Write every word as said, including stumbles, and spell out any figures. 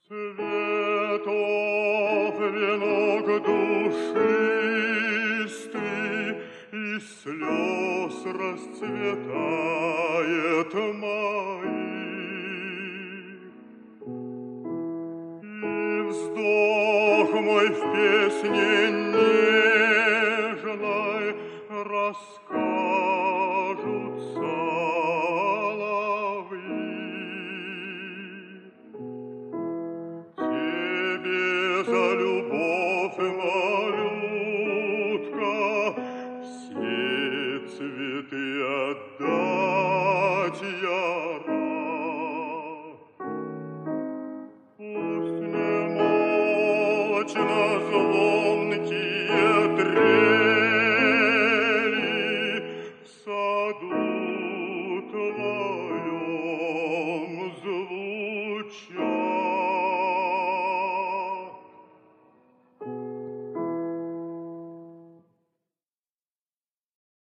Цветов венок душистый, из слез расцветает моих. И вздох мой в песне нежной расскажут соловьи. Тебе за любовь, малютка, все цветы отдать я рад. Пусть немолчно звонкие трели